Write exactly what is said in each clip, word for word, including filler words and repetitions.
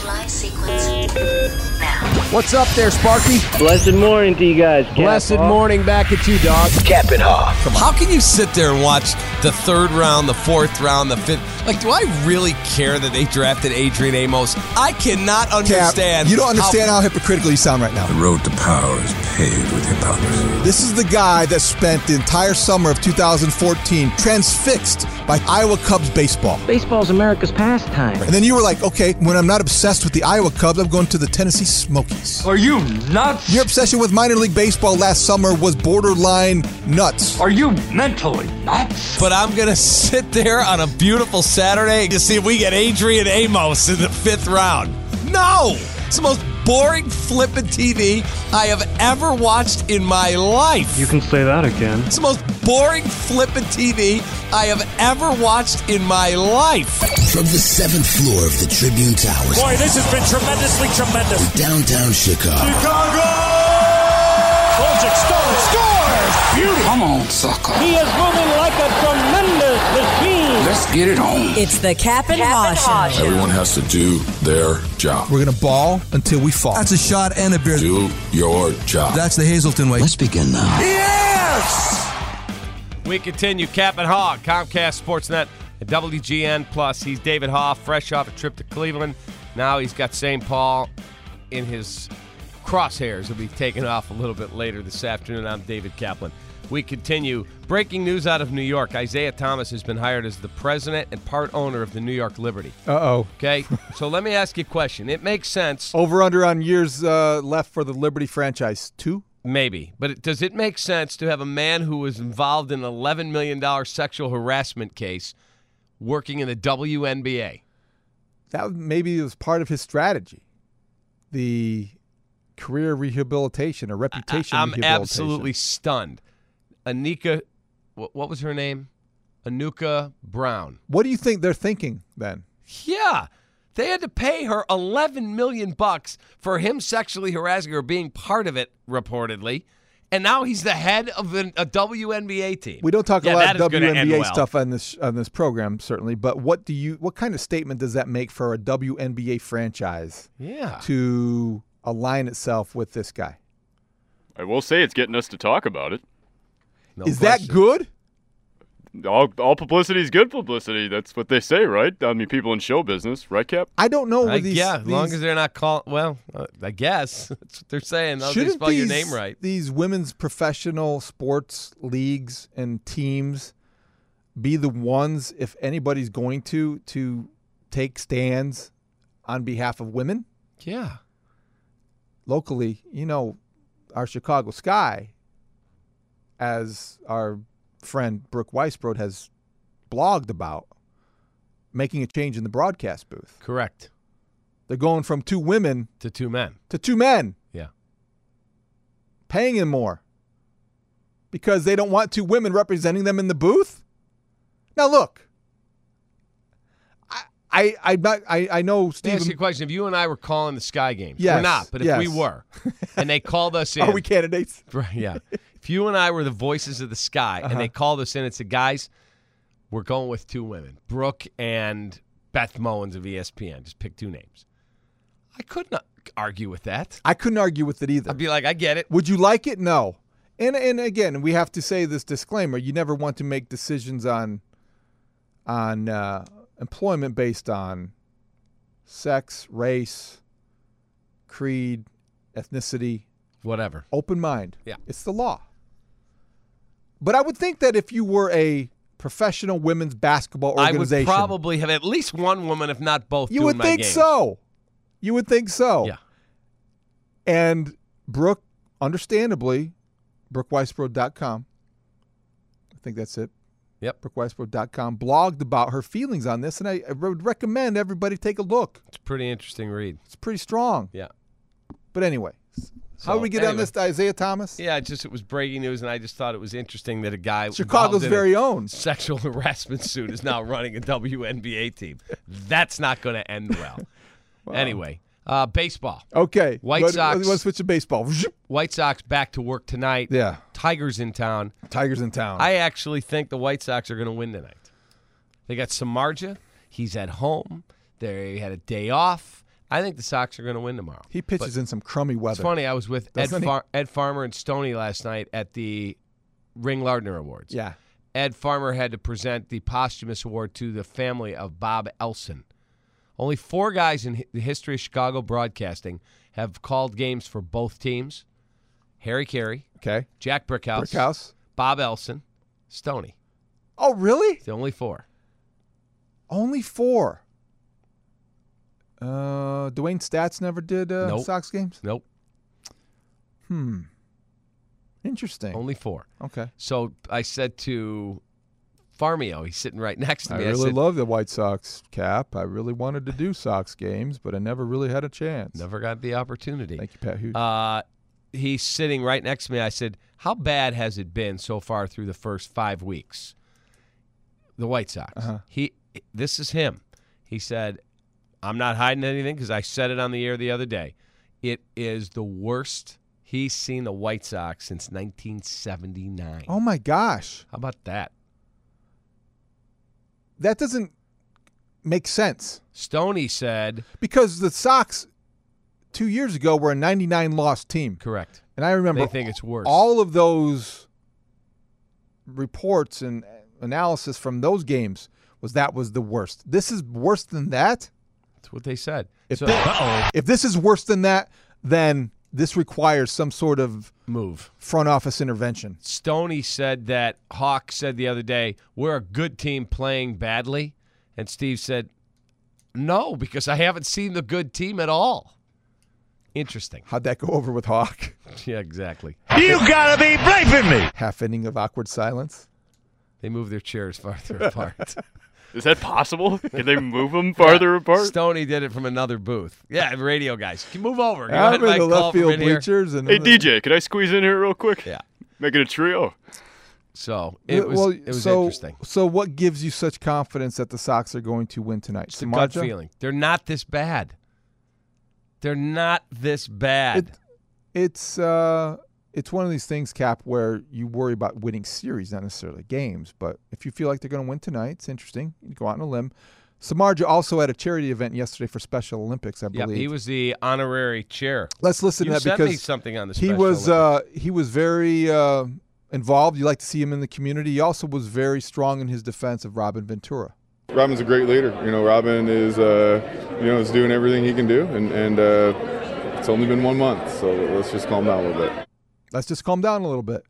Fly sequence now. What's up there, Sparky? Blessed morning to you guys, Cap. Blessed morning back at you, dog. Cap and Haw. How can you sit there and watch the third round, the fourth round, the fifth? Like, do I really care that they drafted Adrian Amos? I cannot understand. Cap, you don't understand how, how hypocritical you sound right now. The road to power is paved with hypocrisy. This is the guy that spent the entire summer of two thousand fourteen transfixed by Iowa Cubs baseball. Baseball's America's pastime. And then you were like, okay, when I'm not obsessed with the Iowa Cubs, I'm going to the Tennessee Smokies. Are you nuts? Your obsession with minor league baseball last summer was borderline nuts. Are you mentally nuts? But I'm going to sit there on a beautiful Saturday to see if we get Adrian Amos in the fifth round. No! It's the most boring flippant T V I have ever watched in my life. You can say that again. It's the most boring flippant T V I have ever watched in my life. From the seventh floor of the Tribune Towers. Boy, this has been tremendously tremendous. In downtown Chicago. Chicago! Kojic scores! Scores! Beauty! Come on, sucker. He is moving like a tremendous machine. Let's get it on. It's the Cap and Haw Show. Everyone has to do their job. We're going to ball until we fall. That's a shot and a beer. Do your job. That's the Hazelton way. Let's begin now. Yes! We continue. Cap and Haw, Comcast Sportsnet, and W G N Plus. He's David Haw, fresh off a trip to Cleveland. Now he's got Saint Paul in his crosshairs. He'll be taken off a little bit later this afternoon. I'm David Kaplan. We continue. Breaking news out of New York. Isaiah Thomas has been hired as the president and part owner of the New York Liberty. Uh-oh. Okay, so let me ask you a question. It makes sense. Over under on years uh, left for the Liberty franchise. Two? Maybe. But it, does it make sense to have a man who was involved in an eleven million dollars sexual harassment case working in the W N B A? That maybe was part of his strategy. The career rehabilitation or reputation I, I'm rehabilitation. absolutely stunned. Anika, what, what was her name? Anuka Brown. What do you think they're thinking then? Yeah. They had to pay her eleven million bucks for him sexually harassing her, being part of it, reportedly. And now he's the head of an, a W N B A team. We don't talk yeah, a lot of W N B A well. stuff on this on this program, certainly. But what do you? What kind of statement does that make for a W N B A franchise? Yeah. To align itself with this guy. I will say it's getting us to talk about it. No is question. that good? All, all publicity is good publicity. That's what they say, right? I mean, people in show business, right, Cap? I don't know. I, these, yeah, as these, long as they're not calling. Well, uh, I guess that's what they're saying. They'll shouldn't spell these, your name right. These women's professional sports leagues and teams be the ones, if anybody's going to, to take stands on behalf of women? Yeah. Locally, you know, our Chicago Sky, as our friend Brooke Weisbrod has blogged about, making a change in the broadcast booth. Correct. They're going from two women to two men. To two men. Yeah. Paying him more. Because they don't want two women representing them in the booth? Now look. I I I not, I, I know Steve. Let me ask you a question. If you and I were calling the Sky games, yes, we're not, but if yes. we were, and they called us in. Are we candidates? Right, yeah. If you and I were the voices of the Sky, uh-huh. and they called us in and said, guys, we're going with two women, Brooke and Beth Mowins of E S P N. Just pick two names. I couldn't argue with that. I couldn't argue with it either. I'd be like, I get it. Would you like it? No. And and again, we have to say this disclaimer: you never want to make decisions on on uh, employment based on sex, race, creed, ethnicity, whatever. Open mind. Yeah, it's the law. But I would think that if you were a professional women's basketball organization, I would probably have at least one woman, if not both. You doing would my think games. so. You would think so. Yeah. And Brooke, understandably, brooke weisbrod dot com. I think that's it. Yep. brooke weisbrod dot com blogged about her feelings on this, and I, I would recommend everybody take a look. It's a pretty interesting read. It's pretty strong. Yeah. But anyway, so, how do we get anyway. on this to Isaiah Thomas? Yeah, it just it was breaking news, and I just thought it was interesting that a guy Chicago's very own sexual harassment suit is now running a W N B A team. That's not going to end well. Wow. Anyway, uh, baseball. Okay. White Let, Sox. Let's switch to baseball. White Sox back to work tonight. Yeah. Tigers in town. Tigers in town. I actually think the White Sox are going to win tonight. They got Samardzija. He's at home. They had a day off. I think the Sox are going to win tomorrow. He pitches But in some crummy weather. It's funny. I was with Ed, Doesn't he? Far- Ed Farmer and Stoney last night at the Ring Lardner Awards. Yeah. Ed Farmer had to present the posthumous award to the family of Bob Elson. Only four guys in hi- the history of Chicago broadcasting have called games for both teams. Harry Carey, Okay. Jack Brickhouse, Brickhouse. Bob Elson, Stoney. Oh, really? The only four. Only four. Uh, Dwayne Stats never did uh, Nope. Sox games? Nope. Hmm. Interesting. Only four. Okay. So I said to Farmio, he's sitting right next to I me. really said, love the White Sox, Cap. I really wanted to do Sox games, but I never really had a chance. Never got the opportunity. Thank you, Pat Hughes. Uh, he's sitting right next to me. I said, how bad has it been so far through the first five weeks? The White Sox. Uh-huh. He, this is him. He said, I'm not hiding anything because I said it on the air the other day. It is the worst he's seen the White Sox since nineteen seventy-nine. Oh, my gosh. How about that? That doesn't make sense. Stoney said. Because the Sox two years ago were a ninety-nine loss team. Correct. And I remember They think it's worse. all of those reports and analysis from those games was that was the worst. This is worse than that? That's what they said. If, So- thi- Uh-oh. if this is worse than that, then this requires some sort of move, front office intervention. Stoney said that Hawk said the other day, we're a good team playing badly. And Steve said, no, because I haven't seen the good team at all. Interesting. How'd that go over with Hawk? Yeah, exactly. You gotta be blaming me. Half inning of awkward silence. They move their chairs farther apart. Is that possible? Can they move them farther Yeah, apart? Stoney did it from another booth. Yeah, radio guys. Can you move over? Go I'm ahead, in Mike, the call left from field in here. bleachers. And Hey, D J, can I squeeze in here real quick? Yeah. Make it a trio. So it was, well, it was so, interesting. So what gives you such confidence that the Sox are going to win tonight? It's a gut Samardzija? feeling. They're not this bad. They're not this bad. It, it's uh, it's one of these things, Cap, where you worry about winning series, not necessarily games. But if you feel like they're going to win tonight, it's interesting. You go out on a limb. Samardzija also had a charity event yesterday for Special Olympics, I Yeah, believe. he was the honorary chair. Let's listen you to that sent because me something on the he Special was Olympics. uh, he was very uh, involved. You like to see him in the community. He also was very strong in his defense of Robin Ventura. Robin's a great leader. You know, Robin is, uh, you know, is doing everything he can do, and and uh, it's only been one month, so let's just calm down a little bit. Let's just calm down a little bit.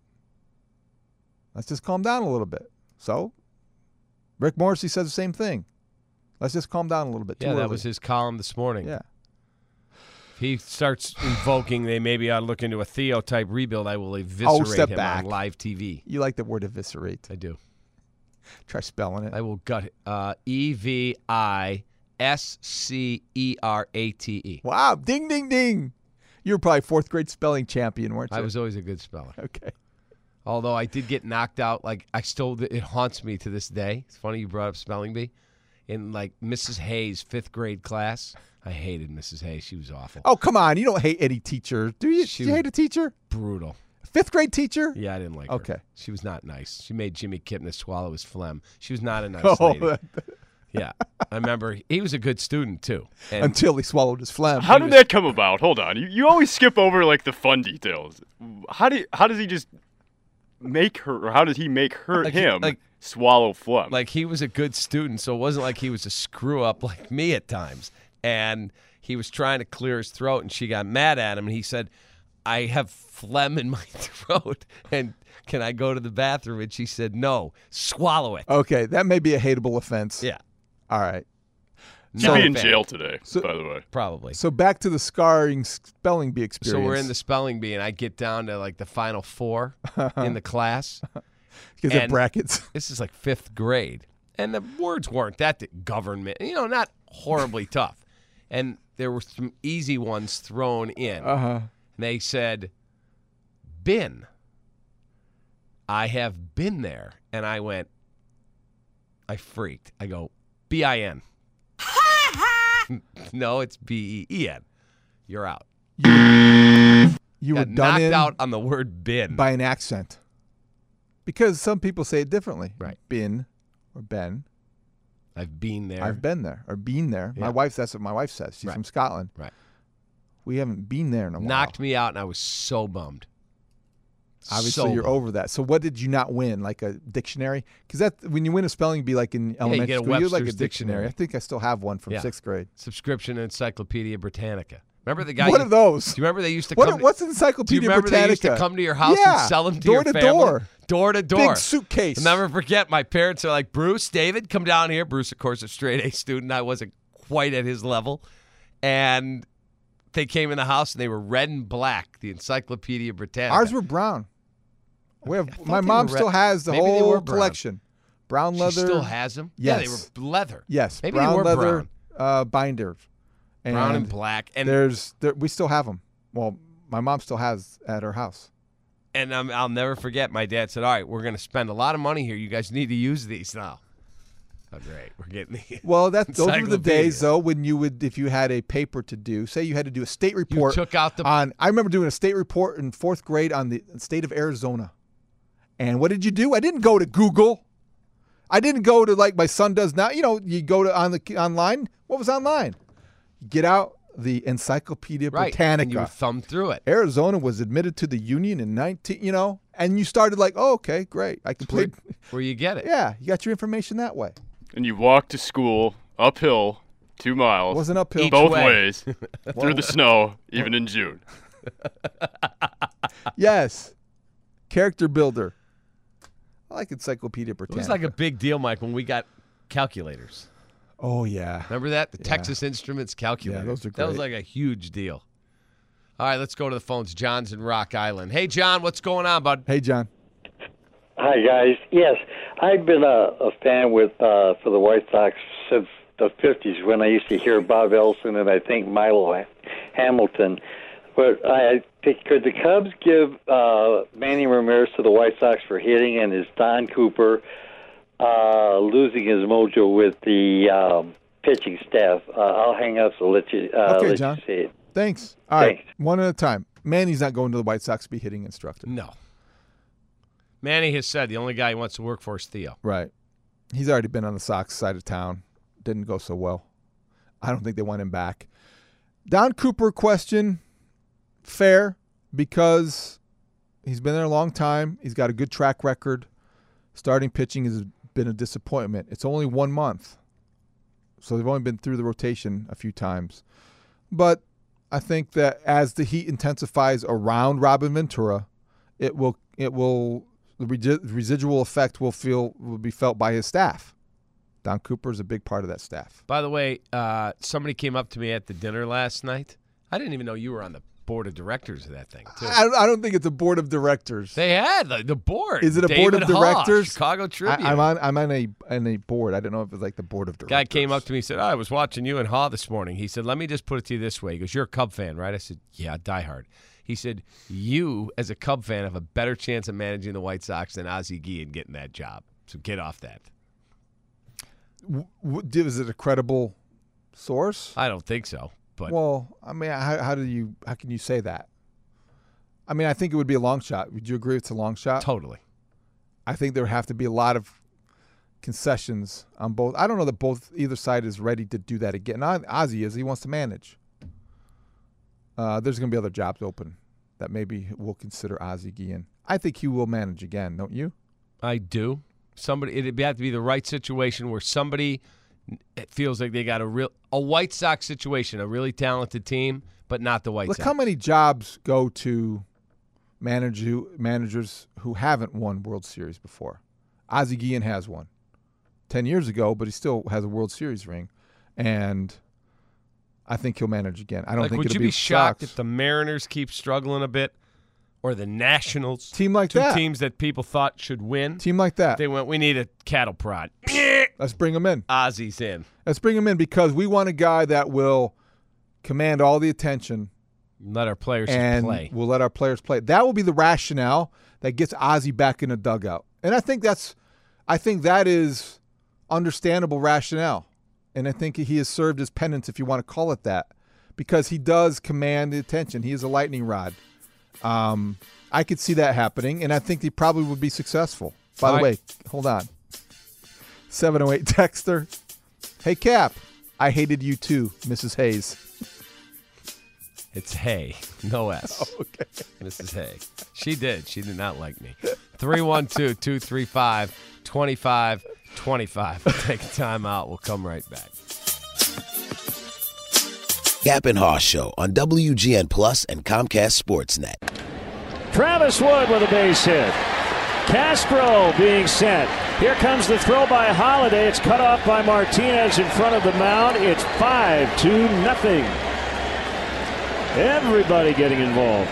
Let's just calm down a little bit. So, Rick Morrissey says the same thing. Let's just calm down a little bit. Yeah, Too that early. was his column this morning. Yeah. If he starts invoking they maybe ought to look into a Theo type rebuild, I will eviscerate Oh, step him back. on live T V. You like the word eviscerate. I do. Try spelling it. I will gut it. Uh, E V I S C E R A T E. Wow. Ding, ding, ding. You were probably fourth grade spelling champion, weren't you? I was always a good speller. Okay. Although I did get knocked out, like I still, it haunts me to this day. It's funny you brought up spelling bee. In like Missus Hayes' fifth grade class, I hated Missus Hayes. She was awful. Oh, come on. You don't hate any teacher, do you? She do you was hate a teacher? Brutal. Fifth grade teacher? Yeah, I didn't like Okay. her. She was not nice. She made Jimmy Kipnis swallow his phlegm. She was not a nice Oh, lady. that- Yeah, I remember he was a good student too. And Until he swallowed his phlegm. How did that come about? Hold on. You, you always skip over like the fun details. How do how does he just make her, or how does he make her Like, him like- swallow phlegm? like he was a good student, so it wasn't like he was a screw up like me at times. And he was trying to clear his throat, and she got mad at him, and he said, "I have phlegm in my throat, and can I go to the bathroom?" And she said, "No, swallow it." Okay, that may be a hateable offense. Yeah. All right. You'd Not be a in fan. jail today, So- by the way. Probably. So back to the scarring spelling bee experience. So we're in the spelling bee, and I get down to like the final four in the class. Because they're and brackets. This is like fifth grade. And the words weren't that government, you know, not horribly tough. And there were some easy ones thrown in. Uh-huh. They said, bin. I have been there. And I went, I freaked. I go, B I N. No, it's B E E N. You're out. You were Got done knocked in out on the word bin. by an accent. Because some people say it differently. Right. Bin or Ben. I've been there. I've been there or been there. Yeah. My wife, that's what my wife says. She's Right. from Scotland. Right. We haven't been there in a while. Knocked me out, and I was so bummed. Obviously, So you're bummed. over that. So, what did you not win? Like a dictionary? Because that when you win a spelling bee, like in you elementary get a school, you're like a Webster's dictionary. dictionary. I think I still have one from Yeah. sixth grade. Subscription to Encyclopedia Britannica. Remember the guy? What you- are those? Do you remember they used to What come? are- what's Do you Encyclopedia remember they used to Britannica? come to your house Yeah. and sell them to Door your to family? door. Door to door. Big suitcase. I'll never forget. My parents are like, Bruce, David, come down here. Bruce, of course, a straight A student. I wasn't quite at his level, and they came in the house and they were red and black. The Encyclopedia Britannica. Ours were brown. We have, thought my they mom were red. still has the Maybe they whole were brown. collection. Brown She leather. still has them. Yes. Yeah, they were leather. Yes, Maybe brown they were leather brown. Uh, binders. And Brown and black. And there's there, we still have them. Well, my mom still has at her house. And um, I'll never forget, my dad said, all right, we're going to spend a lot of money here. You guys need to use these now. Oh, great. We're getting the Well, that those were the encyclopedia. days, though, when you would, if you had a paper to do, say you had to do a state report. took out the- on. I remember doing a state report in fourth grade on the state of Arizona. And what did you do? I didn't go to Google. I didn't go to like my son does now. You know, you go to on the online. What was online? Get out the Encyclopedia Right. Britannica. And you would thumb through it. Arizona was admitted to the Union in nineteen. You know, and you started like, oh, okay, great. I can play. Where, where you get it. Yeah, you got your information that way. And you walk to school uphill two miles. Wasn't uphill. Both way. ways through the snow, even in June. Yes. Character builder. I like Encyclopedia It Britannica. was like a big deal, Mike, when we got calculators. Oh, yeah. Remember that? The Yeah. Texas Instruments calculator. Yeah, those are That was great. like a huge deal. All right, let's go to the phones. John's in Rock Island. Hey, John, what's going on, bud? Hey, John. Hi, guys. Yes, I've been a, a fan with uh, for the White Sox since the fifties when I used to hear Bob Elson and I think Milo Hamilton. But I think, could the Cubs give uh, Manny Ramirez to the White Sox for hitting, and is Don Cooper uh, losing his mojo with the um, pitching staff? Uh, I'll hang up so let you, uh, Okay, let John. you see it. Thanks. All right. Thanks. One at a time. Manny's not going to the White Sox to be hitting instructor. No. Manny has said the only guy he wants to work for is Theo. Right. He's already been on the Sox side of town. Didn't go so well. I don't think they want him back. Don Cooper question, fair, because he's been there a long time. He's got a good track record. Starting pitching has been a disappointment. It's only one month. So they've only been through the rotation a few times. But I think that as the heat intensifies around Robin Ventura, it will it will the resi- residual effect will feel will be felt by his staff. Don Cooper is a big part of that staff. By the way, uh, somebody came up to me at the dinner last night. I didn't even know you were on the board of directors of that thing, too. I, I don't think it's a board of directors. They had the, the board. Is it a David board of Haw, directors? Chicago Tribune. I, I'm on. I'm on a on a board. I don't know if it's like the board of directors. Guy came up to me and said, oh, I was watching you and Haw this morning. He said, let me just put it to you this way. He goes, you're a Cub fan, right? I said, yeah, diehard. He said, you, as a Cub fan, have a better chance of managing the White Sox than Ozzie Guillen getting that job. So get off that. W- w- is it a credible source? I don't think so. But well, I mean, how, how do you? How can you say that? I mean, I think it would be a long shot. Would you agree it's a long shot? Totally. I think there would have to be a lot of concessions on both. I don't know that both either side is ready to do that again. Now, Ozzie is. He wants to manage. Uh, there's going to be other jobs open that maybe we'll consider Ozzie Guillen. I think he will manage again, don't you? I do. Somebody, it'd have to be the right situation where somebody it feels like they got a real a White Sox situation, a really talented team, but not the White Look Sox. how many jobs go to manage who, managers who haven't won World Series before. Ozzie Guillen has one ten years ago, but he still has a World Series ring, and I think he'll manage again. I don't like, think would it'll you be be shocked Sox. if the Mariners keep struggling a bit, or the Nationals, team like two that, teams that people thought should win, team like that. They went, we need a cattle prod. Let's bring him in. Ozzie's in. Let's bring him in because we want a guy that will command all the attention. Let our players and play. We'll let our players play. That will be the rationale that gets Ozzie back in the dugout. And I think that's I think that is understandable rationale. And I think he has served his penance, if you want to call it that, because he does command the attention. He is a lightning rod. Um, I could see that happening, and I think he probably would be successful. By All the right. way, hold on. seven oh eight Texter. Hey, Cap. I hated you too, Missus Hayes. It's Hay, no S. Oh, okay. Missus Hay. She did. She did not like me. three one two, two three five, two five two five. We'll take a timeout. We'll come right back. Cap and Haw Show on W G N Plus and Comcast Sportsnet. Travis Wood with a base hit. Castro being set. Here comes the throw by Holiday. It's cut off by Martinez in front of the mound. It's five to nothing. Everybody getting involved.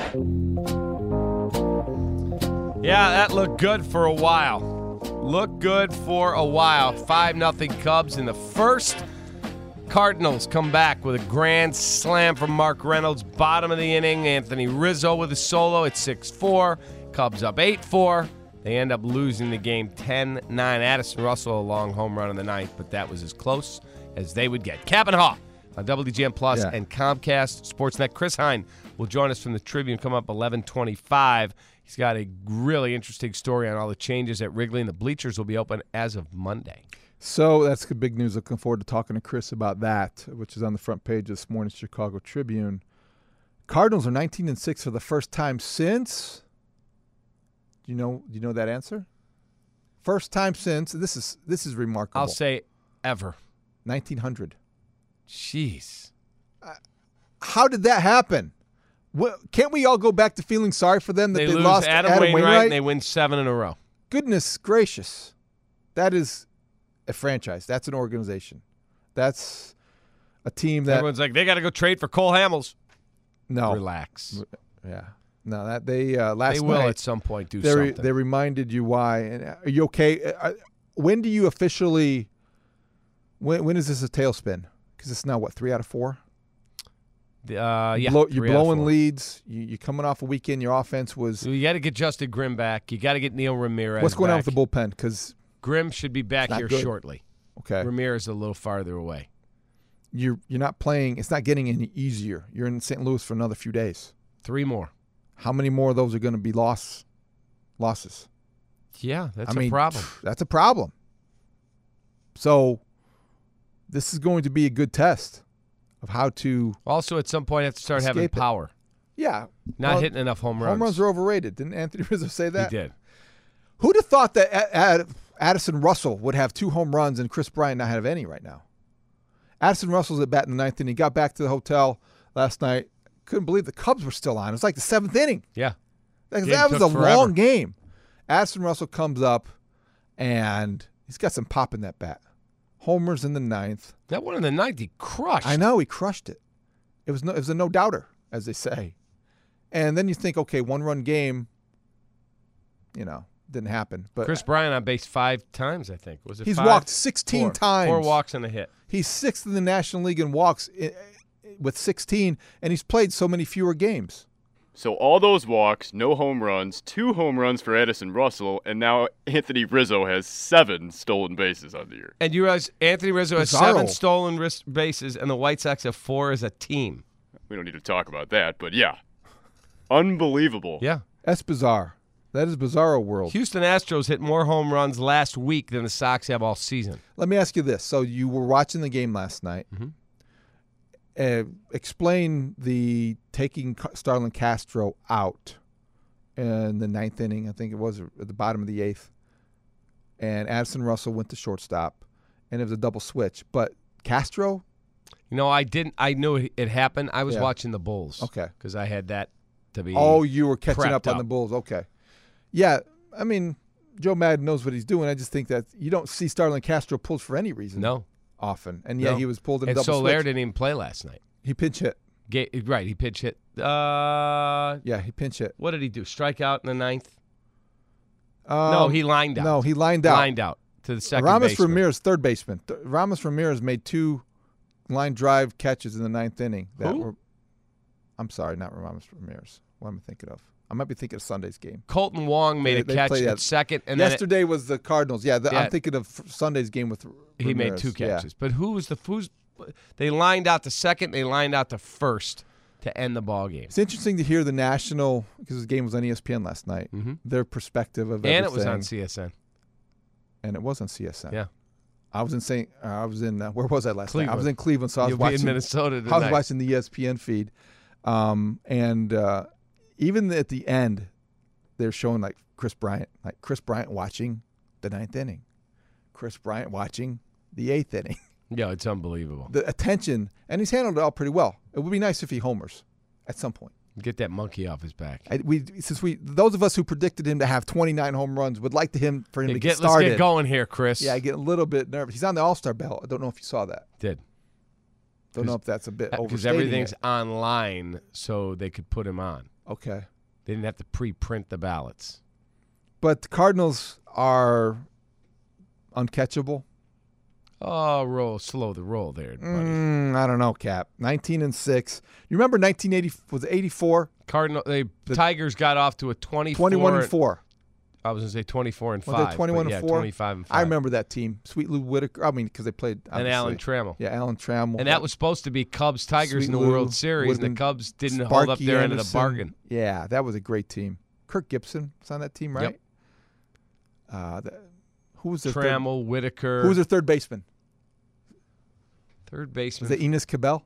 Yeah, that looked good for a while. Looked good for a while. five nothing Cubs in the first. Cardinals come back with a grand slam from Mark Reynolds. Bottom of the inning, Anthony Rizzo with a solo at six four. Cubs up eight four. They end up losing the game ten nine. Addison Russell, a long home run in the ninth, but that was as close as they would get. Cap and Haw on W G N Plus Yeah. and Comcast Sportsnet. Chris Hine will join us from the Tribune, come up eleven twenty-five. He's got a really interesting story on all the changes at Wrigley, and the bleachers will be open as of Monday. So that's the big news. Looking forward to talking to Chris about that, which is on the front page of this morning's Chicago Tribune. Cardinals are nineteen and six for the first time since. Do you know? Do you know that answer? First time since. This is this is remarkable. I'll say ever. nineteen hundred. Jeez. Uh, how did that happen? What, can't we all go back to feeling sorry for them that They, they, lose lost Adam, Adam Wainwright, Wainwright? and they win seven in a row. Goodness gracious. That is a franchise. That's an organization. That's a team that Everyone's like, they got to go trade for Cole Hamels. no Relax. Yeah, no. That they uh, last They will night, at some point do they re- something. They reminded you why. And are you okay? Uh, when do you officially? When when is this a tailspin? Because it's now what three out of four. Uh, yeah, Blow, you're three out of blowing four. leads. You, you're coming off a weekend. Your offense was. You got to get Justin Grimm back. You got to get Neil Ramirez. What's going back. on with the bullpen? Because Grimm should be back not here good. shortly. Okay, Ramirez a little farther away. you're you're not playing. It's not getting any easier. You're in Saint Louis for another few days. Three more. How many more of those are going to be loss losses? Yeah, that's I a mean, problem. That's a problem. So this is going to be a good test of how to. Also, at some point, have to start having escape it. power. Yeah, Not well, hitting enough home runs. Home runs are overrated. Didn't Anthony Rizzo say that? He did. Who'd have thought that A- Ad- Addison Russell would have two home runs and Chris Bryant not have any right now? Addison Russell's at bat in the ninth inning. He got back to the hotel last night. Couldn't believe the Cubs were still on. It was like the seventh inning. Yeah. That, Game that was a took forever. long game. Addison Russell comes up, and he's got some pop in that bat. Homers in the ninth. That one in the ninth, he crushed. I know, he crushed it. It was no, it was a no-doubter, as they say. And then you think, okay, one-run game, you know, didn't happen. But Chris Bryant on base five times, I think. Was it he's five? walked sixteen Four. times. Four walks and a hit. He's sixth in the National League in walks i- with sixteen, and he's played so many fewer games. So all those walks, no home runs, two home runs for Addison Russell, and now Anthony Rizzo has seven stolen bases on the year. And you realize Anthony Rizzo has Bizarro. seven stolen ris- bases, and the White Sox have four as a team. We don't need to talk about that, but yeah. Unbelievable. Yeah. That's bizarre. That is bizarro world. Houston Astros hit more home runs last week than the Sox have all season. Let me ask you this. So you were watching the game last night. Mm-hmm. Uh, explain the taking Ca- Starlin Castro out in the ninth inning. I think it was at the bottom of the eighth. And Addison Russell went to shortstop, and it was a double switch. But Castro? You know, I didn't. I knew it, it happened. I was Yeah. watching the Bulls. Okay. Because I had that to be. Oh, you were catching prepped up on the Bulls. Okay. Yeah, I mean, Joe Madden knows what he's doing. I just think that you don't see Starlin Castro pulled for any reason. No. Often. And yeah, No. he was pulled in a And double Soler switch. didn't even play last night. He pinch hit. Ga- right, he pitch hit. Uh, Yeah, he pinch hit. what did he do? Strike out in the ninth? Um, no, he lined out. No, he lined out. Lined out to the second Ramos baseman. Ramirez, third baseman. Th- Ramos Ramirez made two line drive catches in the ninth inning. That Who? were. I'm sorry, not Ramos Ramirez. What am I thinking of? I might be thinking of Sunday's game. Colton Wong made They- a they catch played at that. second, and Yesterday was the Cardinals. Yeah, the, Yeah. I'm thinking of Sunday's game with. then it, he made Ramirez. two Yeah. catches. But who was the who's? They lined out to second. They lined out to first to end the ball game. It's interesting to hear the national, because the game was on E S P N last night. Mhm. Their perspective of And everything. it was on C S N. And it was on C S N. Yeah. I was in Saint Uh, I was in uh, where was I last Cleveland. night? I was in Cleveland, so I was You'll be watching in Minnesota I was tonight. watching the E S P N feed, um, and uh, even at the end, they're showing like Chris Bryant, like Chris Bryant watching the ninth inning, Chris Bryant watching the eighth inning. Yeah, it's unbelievable. The attention, and he's handled it all pretty well. It would be nice if he homers at some point. Get that monkey off his back. I, we since we those of us who predicted him to have twenty-nine home runs would like to him for him Yeah, to get, get started. Let's get going here, Chris. Yeah, I get a little bit nervous. He's on the All-Star ballot. I don't know if you saw that. Did. Don't know if that's a bit Because overstating everything's it. online, so they could put him on. Okay. They didn't have to pre-print the ballots. But the Cardinals are uncatchable. Oh, roll slow the roll there, buddy. Mm, I don't know, Cap. nineteen and six. You remember nineteen eighty? Was it eighty-four? Cardinal. They the Tigers got off to a twenty-four. twenty-one and four. I was gonna say twenty-four and Was five. they twenty-one but and yeah, four? twenty-five and five. I remember that team. Sweet Lou Whitaker. I mean, because they played. And Alan Trammell. Yeah, Alan Trammell. And that was supposed to be Cubs Tigers in the Sweet Lou, World Series, and the Woodman, Cubs didn't hold up Sparky their end of the Anderson. bargain. Yeah, that was a great team. Kirk Gibson was on that team, right? Yep. Uh, the, who was the Trammell, Whitaker. Who was their third baseman? Third baseman. Was it Enos Cabell?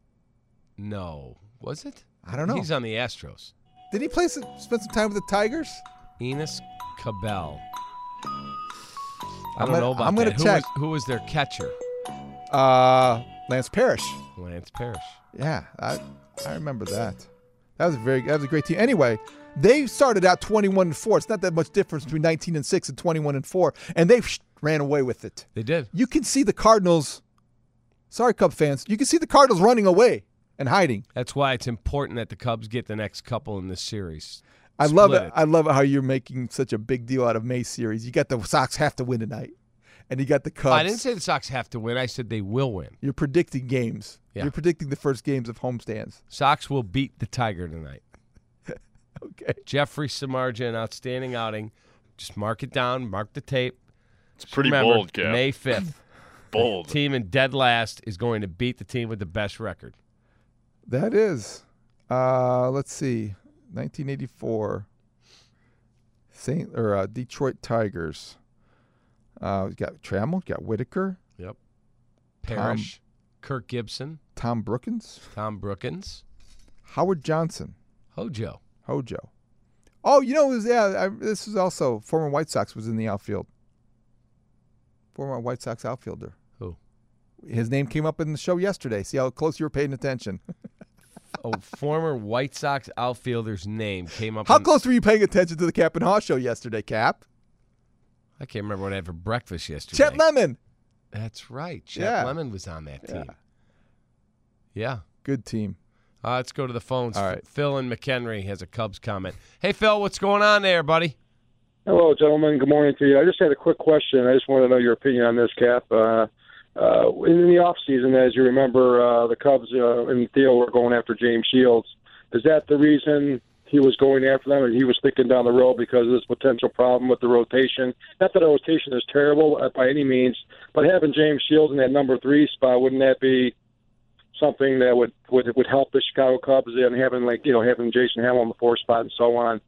No. Was it? I don't know. He's on the Astros. Did he play some, spend some time with the Tigers? Enos Cabell. I I'm don't gonna- know about I'm gonna that. Who check. was, who was their catcher? Uh, Lance Parrish. Lance Parrish. Yeah, I I remember that. That was a very that was a great team. Anyway, they started out twenty-one and four. It's not that much difference between nineteen and six and twenty-one and four, and they ran away with it. They did. You can see the Cardinals. Sorry, Cub fans. You can see the Cardinals running away and hiding. That's why it's important that the Cubs get the next couple in this series. I love Split it. I love it how you're making such a big deal out of May's series. You got the Sox have to win tonight, and you got the Cubs. I didn't say the Sox have to win. I said they will win. You're predicting games. Yeah. You're predicting the first games of homestands. Sox will beat the Tiger tonight. Okay. Jeffrey Samardzija, an outstanding outing. Just mark it down. Mark the tape. It's pretty Remember, bold, Cap. May fifth. Bold. The team in dead last is going to beat the team with the best record. That is. Uh, let's see. nineteen eighty-four. Saint or uh, Detroit Tigers. Uh, we got Trammell, got Whitaker, Yep. Parrish, Kirk Gibson, Tom Brookins, Tom Brookins, Howard Johnson, Hojo. Hojo. Oh, you know, it was, yeah, I, this is also former White Sox was in the outfield. Former White Sox outfielder. Who? His name came up in the show yesterday. See how close you were paying attention. Oh, former White Sox outfielder's name came up. How in, close were you paying attention to the Cap and Haw show yesterday, Cap? I can't remember what I had for breakfast yesterday. Chet Lemon. That's right. Chet Yeah. Lemon was on that team. Yeah. Yeah. Good team. Uh, let's go to the phones. All right. Phil in McHenry has a Cubs comment. Hey, Phil, what's going on there, buddy? Hello, gentlemen. Good morning to you. I just had a quick question. I just want to know your opinion on this, Cap. Uh, uh, in the offseason, as you remember, uh, the Cubs uh, and Theo were going after James Shields. Is that the reason he was going after them, and he was thinking down the road because of this potential problem with the rotation? Not that the rotation is terrible by any means, but having James Shields in that number three spot, wouldn't that be something that would would would help the Chicago Cubs and having like you know having Jason Hamill in the fourth spot and so on?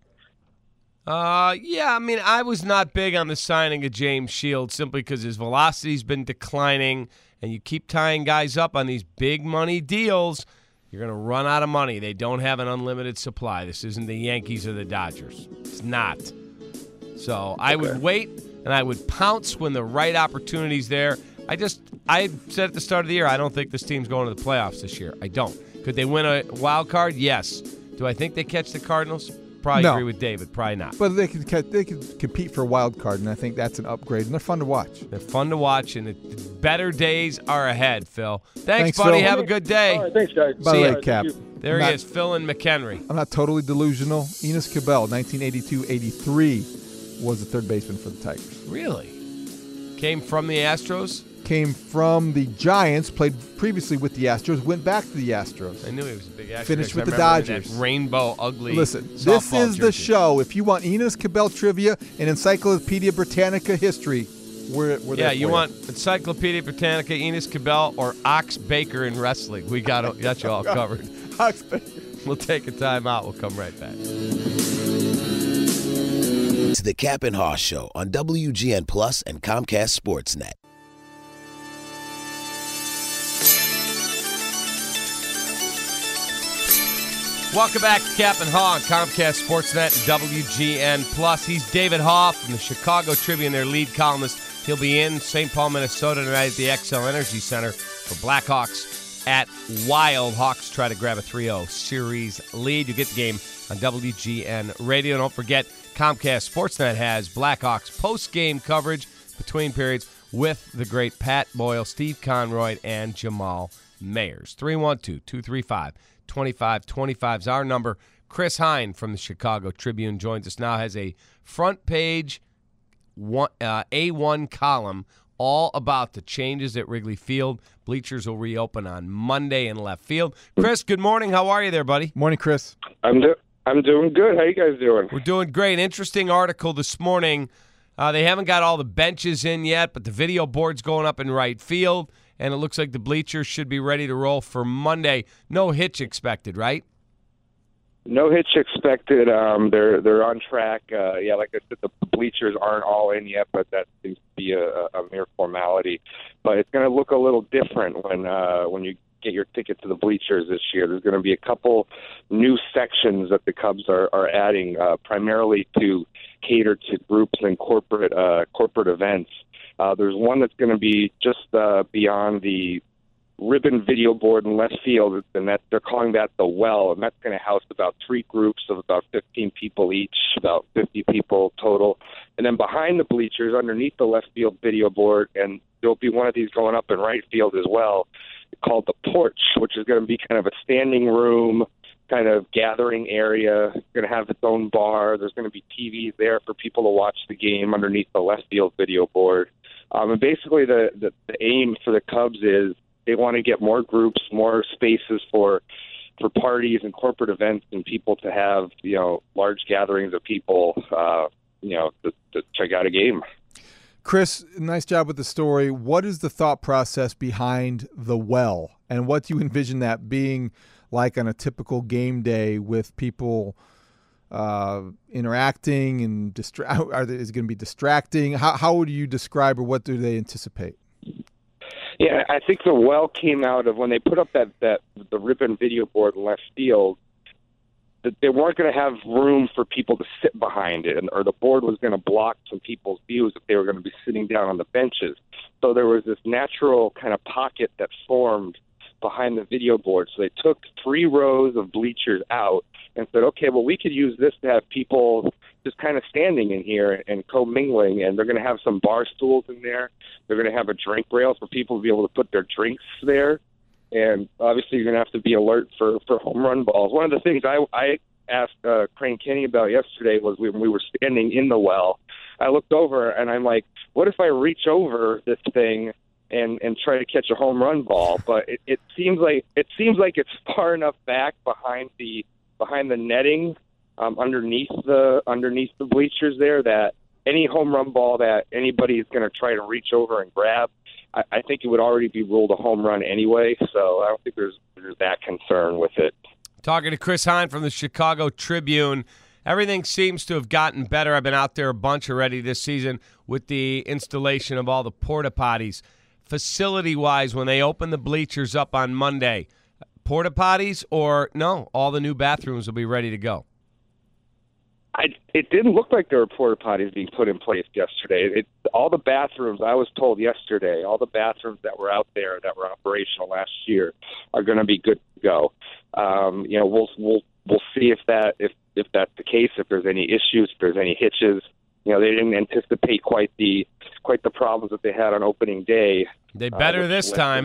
Uh, yeah, I mean, I was not big on the signing of James Shields simply because his velocity's been declining, and you keep tying guys up on these big money deals, you're going to run out of money. They don't have an unlimited supply. This isn't the Yankees or the Dodgers. It's not. So I Okay. would wait, and I would pounce when the right opportunity's there. I just, I said at the start of the year, I don't think this team's going to the playoffs this year. I don't. Could they win a wild card? Yes. Do I think they catch the Cardinals? Probably No. agree with David. Probably not. But they can ca- they can compete for a wild card, and I think that's an upgrade, and they're fun to watch. They're fun to watch, and it, better days are ahead, Phil. Thanks, Thanks, buddy. Phil. Have a good day. All right, thanks, guys. By the See way, ya. Cap, There I'm he not- is, Phil and McHenry. I'm not totally delusional. Enos Cabell, nineteen eighty-two eighty-three, was the third baseman for the Tigers. Really? Came from the Astros? Came from the Giants, played previously with the Astros, went back to the Astros. I knew he was a big Astros. Finished with I the remember that Dodgers. rainbow, ugly Listen, this softball is the jersey. show. If you want Enos Cabell trivia and Encyclopedia Britannica history, we're, we're Yeah, there you for want Encyclopedia Britannica, Enos Cabell, or Ox Baker in wrestling. We got, got you all covered. Ox Baker. We'll take a time out. We'll come right back. To the Cap and Haw Show on W G N Plus and Comcast Sportsnet. Welcome back to Cap and Haw on Comcast Sportsnet and W G N Plus. He's David Haw from the Chicago Tribune, their lead columnist. He'll be in Saint Paul, Minnesota tonight at the Xcel Energy Center for Blackhawks at Wild. Hawks try to grab a three oh series lead. You get the game on W G N Radio. Don't forget, Comcast Sportsnet has Blackhawks post-game coverage between periods with the great Pat Boyle, Steve Conroy, and Jamal Mayers. three one two, two three five, two five two five is our number. Chris Hine from the Chicago Tribune joins us now, has a front page one, uh, A one column all about the changes at Wrigley Field. Bleachers will reopen on Monday in left field. Chris, good morning. How are you there, buddy? Morning, Chris. I'm do- I'm doing good. How you guys doing? We're doing great. Interesting article this morning. Uh, they haven't got all the benches in yet, but the video board's going up in right field, and it looks like the bleachers should be ready to roll for Monday. No hitch expected, right? No hitch expected. Um, they're they're on track. Uh, yeah, like I said, the bleachers aren't all in yet, but that seems to be a, a mere formality. But it's going to look a little different when uh, when you get your ticket to the bleachers this year. There's going to be a couple new sections that the Cubs are, are adding, uh, primarily to cater to groups and corporate uh, corporate events. Uh, there's one that's going to be just uh, beyond the ribbon video board in left field, and that they're calling that the Well, and that's going to house about three groups of about fifteen people each, about fifty people total. And then behind the bleachers, underneath the left field video board, and there'll be one of these going up in right field as well, called the Porch, which is going to be kind of a standing room, kind of gathering area. It's going to have its own bar. There's going to be T Vs there for people to watch the game underneath the left field video board. Um, and basically the, the, the aim for the Cubs is they want to get more groups, more spaces for for parties and corporate events, and people to have, you know, large gatherings of people, uh, you know, to, to check out a game. Chris, nice job with the story. What is the thought process behind the Well, and what do you envision that being like on a typical game day with people uh, interacting and distra- are they, is it going to be distracting? How how would you describe, or what do they anticipate? Yeah, I think the Well came out of when they put up that, that the ribbon video board in left field, that they weren't going to have room for people to sit behind it, and, or the board was going to block some people's views if they were going to be sitting down on the benches. So there was this natural kind of pocket that formed behind the video board. So they took three rows of bleachers out and said, okay, well, we could use this to have people just kind of standing in here and commingling, and they're going to have some bar stools in there. They're going to have a drink rail for people to be able to put their drinks there. And obviously you're going to have to be alert for, for home run balls. One of the things I, I asked uh, Crane Kenny about yesterday was when we were standing in the Well, I looked over and I'm like, what if I reach over this thing and, and try to catch a home run ball? But it, it seems like it seems like it's far enough back behind the behind the netting, um, underneath the underneath the bleachers there, that any home run ball that anybody is going to try to reach over and grab, I, I think it would already be ruled a home run anyway. So I don't think there's there's that concern with it. Talking to Chris Hine from the Chicago Tribune. Everything seems to have gotten better. I've been out there a bunch already this season with the installation of all the porta potties. Facility-wise, when they open the bleachers up on Monday, porta potties or no, all the new bathrooms will be ready to go? I, it didn't look like there were porta potties being put in place yesterday. It, all the bathrooms, I was told yesterday, all the bathrooms that were out there that were operational last year are going to be good to go. Um, you know, we'll we'll we'll see if that if if that's the case. If there's any issues, if there's any hitches. You know, they didn't anticipate quite the quite the problems that they had on opening day. They better uh, this time.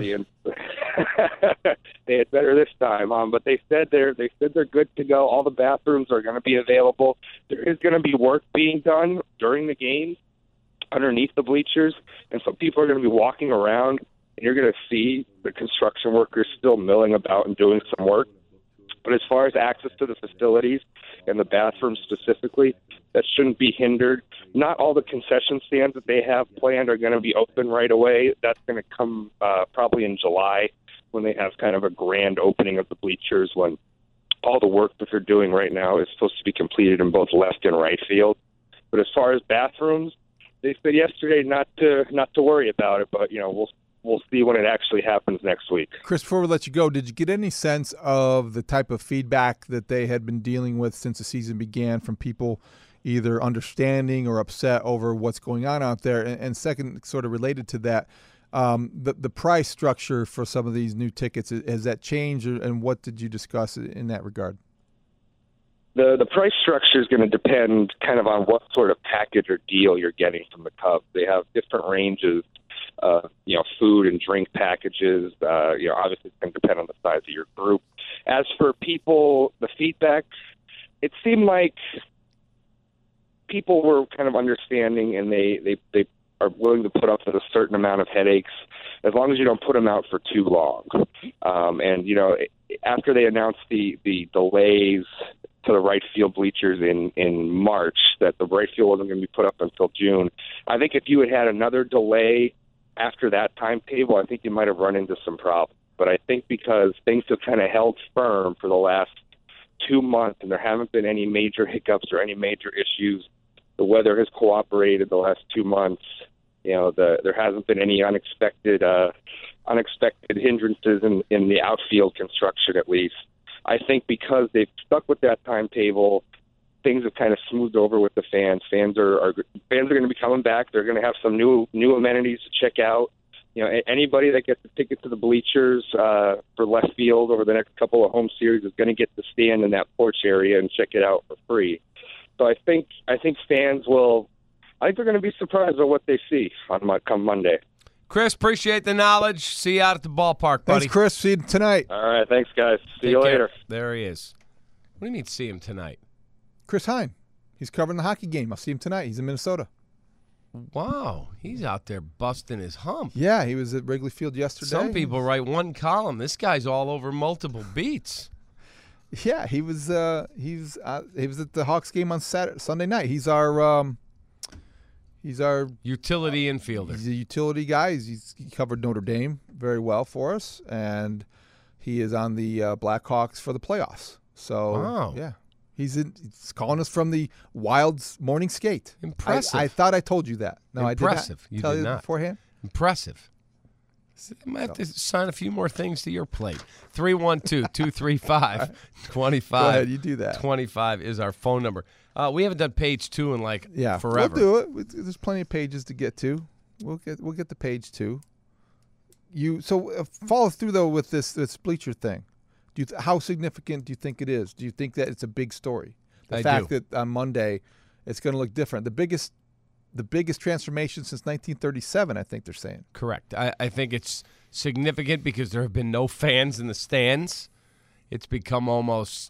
They had better this time, um, but they said they're they said they're good to go. All the bathrooms are going to be available. There is going to be work being done during the game underneath the bleachers, and so people are going to be walking around, and you're going to see the construction workers still milling about and doing some work. But as far as access to the facilities and the bathrooms specifically, that shouldn't be hindered. Not all the concession stands that they have planned are going to be open right away. That's going to come uh, probably in July when they have kind of a grand opening of the bleachers, when all the work that they're doing right now is supposed to be completed in both left and right field. But as far as bathrooms, they said yesterday not to not to worry about it, but you know we'll we'll see when it actually happens next week. Chris, before we let you go, did you get any sense of the type of feedback that they had been dealing with since the season began from people either understanding or upset over what's going on out there? And, and second, sort of related to that, um, the, the price structure for some of these new tickets, has that changed, and what did you discuss in that regard? The the price structure is going to depend kind of on what sort of package or deal you're getting from the Cubs. They have different ranges, uh, you know, food and drink packages. Uh, you know, obviously it's going to depend on the size of your group. As for people, the feedback, it seemed like people were kind of understanding, and they, they, they are willing to put up with a certain amount of headaches as long as you don't put them out for too long. Um, and, you know, after they announced the, the delays to the right field bleachers in, in March, that the right field wasn't going to be put up until June. I think if you had had another delay after that timetable, I think you might have run into some problems. But I think because things have kind of held firm for the last two months and there haven't been any major hiccups or any major issues, the weather has cooperated the last two months. You know, the, there hasn't been any unexpected uh, unexpected hindrances in, in the outfield construction, at least. I think because they've stuck with that timetable, things have kind of smoothed over with the fans. Fans are, are fans are going to be coming back. They're going to have some new new amenities to check out. You know, anybody that gets a ticket to the bleachers uh, for left field over the next couple of home series is going to get to stand in that porch area and check it out for free. So I think I think fans will. I think they're going to be surprised at what they see on come Monday. Chris, appreciate the knowledge. See you out at the ballpark, buddy. Thanks, Chris. See you tonight. All right. Thanks, guys. See Take you care. later. There he is. What do you mean see him tonight? Chris Hine. He's covering the hockey game. I'll see him tonight. He's in Minnesota. Wow. He's out there busting his hump. Yeah, he was at Wrigley Field yesterday. Some people write one column. This guy's all over multiple beats. Yeah, he was uh, he's uh, he was at the Hawks game on Saturday, Sunday night. He's our um, he's our utility infielder. He's a utility guy. He's, he's he covered Notre Dame very well for us, and he is on the uh, Blackhawks for the playoffs. So wow. yeah, he's in, he's calling us from the Wild's morning skate. Impressive. I, I thought I told you that. No, Impressive. I did not tell you you did not. beforehand. Impressive. I might have to sign a few more things to your plate. three one two, two three five, two five Go ahead, you do that. twenty-five is our phone number. Uh, we haven't done page two in like yeah, forever. We'll do it. There's plenty of pages to get to. We'll get we'll get to page two. You so uh, follow through though with this this bleacher thing. Do you th- how significant do you think it is? Do you think that it's a big story? The I fact do. that on Monday it's going to look different. The biggest the biggest transformation since nineteen thirty-seven, I think they're saying. Correct. I, I think it's significant because there have been no fans in the stands. It's become almost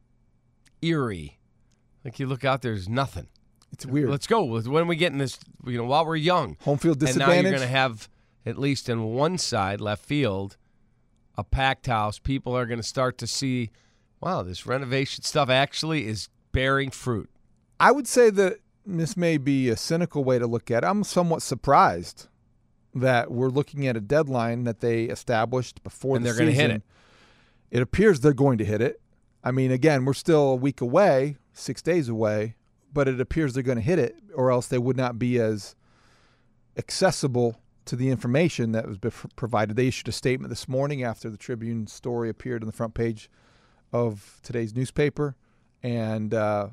eerie. Like you look out, there's nothing. It's weird. Let's go. When we get in this, you know, while we're young. Home field And disadvantage. now you're going to have, at least in one side, left field, a packed house. People are going to start to see, wow, this renovation stuff actually is bearing fruit. I would say that this may be a cynical way to look at it. I'm somewhat surprised that we're looking at a deadline that they established before And the they're gonna season. hit it. It appears they're going to hit it. I mean, again, we're still a week away, six days away, but it appears they're going to hit it, or else they would not be as accessible to the information that was bef- provided. They issued a statement this morning after the Tribune story appeared on the front page of today's newspaper. And uh,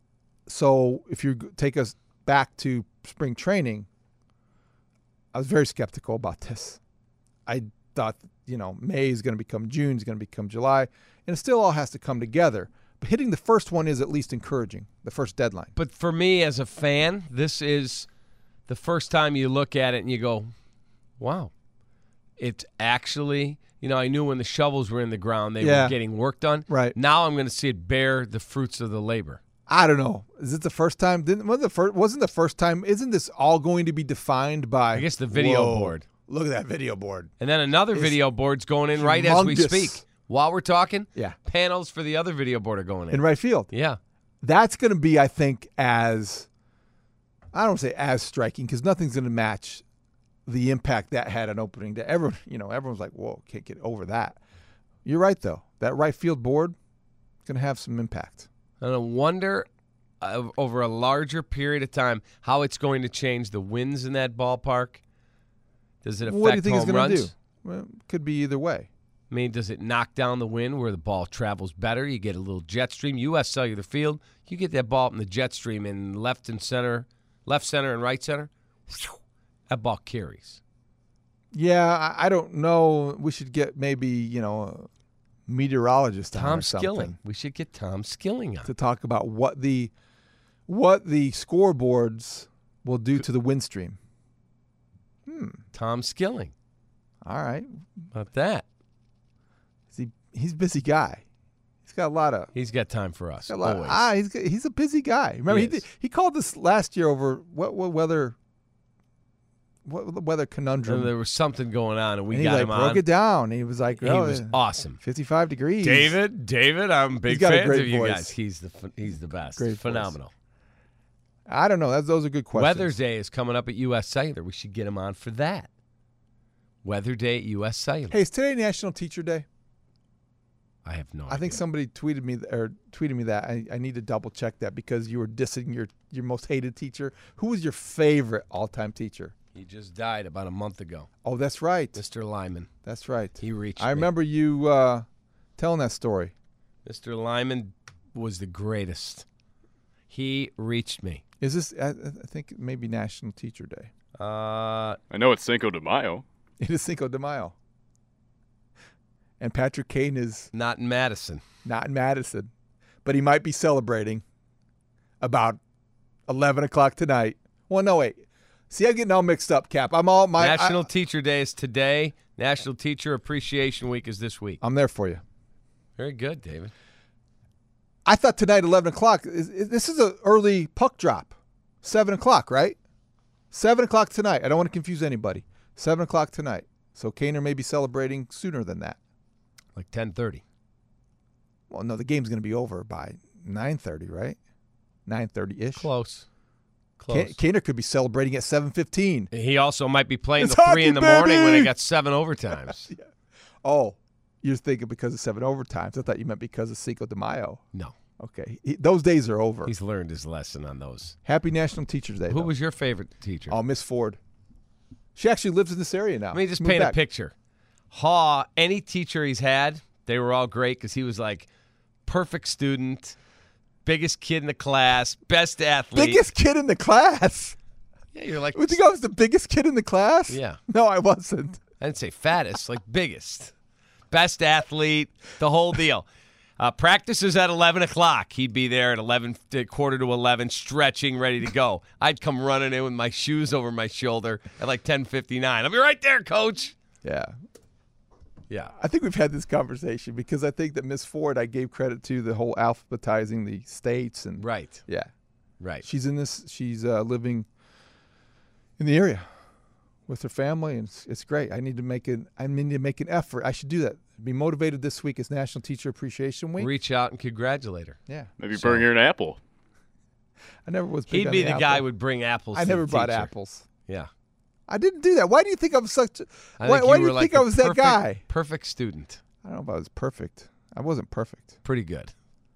so if you g- take us back to spring training, I was very skeptical about this. I thought, you know, May is going to become June, is going to become July, and it still all has to come together. But hitting the first one is at least encouraging, the first deadline. But for me as a fan, this is the first time you look at it and you go, wow, it's actually, you know, I knew when the shovels were in the ground, they Yeah. were getting work done. Right. Now I'm going to see it bear the fruits of the labor. I don't know. Is it the first time? Didn't wasn't the first? Wasn't the first time? Isn't this all going to be defined by? I guess the video Whoa, board. Look at that video board. And then another It's video board's going in right as we humongous. speak. While we're talking, Yeah. panels for the other video board are going in. In right field. Yeah. That's going to be, I think, as I don't say as striking because nothing's going to match the impact that had on opening day. Everyone, you know, everyone's like, "Whoa, can't get over that." You're right, though. That right field board is going to have some impact. And I wonder uh, over a larger period of time how it's going to change the winds in that ballpark. Does it affect What do you think home it's going to runs? do? Well, could be either way. I mean, does it knock down the wind where the ball travels better? You get a little jet stream. U S Cellular Field, you get that ball up in the jet stream in left and center, left center and right center. That ball carries. Yeah, I, I don't know. We should get maybe, you know, a meteorologist on Tom or something Skilling. We should get Tom Skilling on to talk about what the what the scoreboards will do to the wind stream. Hmm. Tom Skilling. All right. How about that? He, he's a busy guy. He's got a lot of. He's got time for us. Got a lot Always. Of, ah, he's he's a busy guy. Remember, He he is. did, he called this last year over what what weather. What weather conundrum? And there was something going on, and we and he got like him broke on. it down. He was like, He oh, was uh, awesome. fifty-five degrees. David, David, I'm big He's got a fans great of you voice. guys. He's the ph- he's the best. Great voice. Phenomenal. I don't know. That's, those are good questions. Weather Day is coming up at U S Cellular. We should get him on for that. Weather Day at U S Cellular. Hey, is today National Teacher Day? I have no I idea. think somebody tweeted me or tweeted me that. I, I need to double check that because you were dissing your your most hated teacher. Who was your favorite all-time teacher? He just died about a month ago. Oh, that's right. Mister Lyman. That's right. He reached I me. remember you uh, telling that story. Mister Lyman was the greatest. He reached me. Is this, I, I think, maybe National Teacher Day. Uh, I know it's Cinco de Mayo. It is Cinco de Mayo. And Patrick Kane is not in Madison. Not in Madison. But he might be celebrating about eleven o'clock tonight. Well, no, wait. See, I'm getting all mixed up, Cap. I'm all my National I, Teacher Day is today. National Teacher Appreciation Week is this week. I'm there for you. Very good, David. I thought tonight, eleven o'clock, is, is, this is an early puck drop. seven o'clock, right? seven o'clock tonight. I don't want to confuse anybody. seven o'clock tonight. So Kaner may be celebrating sooner than that. Like ten thirty. Well, no, the game's going to be over by nine thirty, right? nine thirty-ish. Close. Close. Kaner could be celebrating at seven fifteen. He also might be playing It's till hockey, three in the baby! morning when they got seven overtimes. Yeah. Oh, you're thinking because of seven overtimes. I thought you meant because of Cinco de Mayo. No. Okay. He, those days are over. He's learned his lesson on those. Happy National Teachers Day. Who though. was your favorite teacher? Oh, Miss Ford. She actually lives in this area now. Let me just Moved paint back. a picture. Haw, any teacher he's had, they were all great because he was like perfect student, biggest kid in the class, best athlete. Biggest kid in the class. Yeah, you're like. You think I was the biggest kid in the class? Yeah. No, I wasn't. I didn't say fattest, like biggest. Best athlete, the whole deal. Uh, practices at eleven o'clock. He'd be there at eleven, quarter to eleven, stretching, ready to go. I'd come running in with my shoes over my shoulder at like ten fifty-nine. I'll be right there, coach. Yeah. Yeah. I think we've had this conversation because I think that Miss Ford, I gave credit to the whole alphabetizing the states and Right. yeah, Right. she's in this. She's uh, living in the area with her family, and it's, it's great. I need to make an. I need to make an effort. I should do that. Be motivated this week is National Teacher Appreciation Week. Reach out and congratulate her. Yeah. Maybe So- bring her an apple. I never was. Big He'd on be the apple. guy who would bring apples. I to never the bought teacher. apples. Yeah. I didn't do that. Why do you think I'm such? I Why, think why you do were you like think the I was that perfect- guy? Perfect student. I don't know if I was perfect. I wasn't perfect. Pretty good.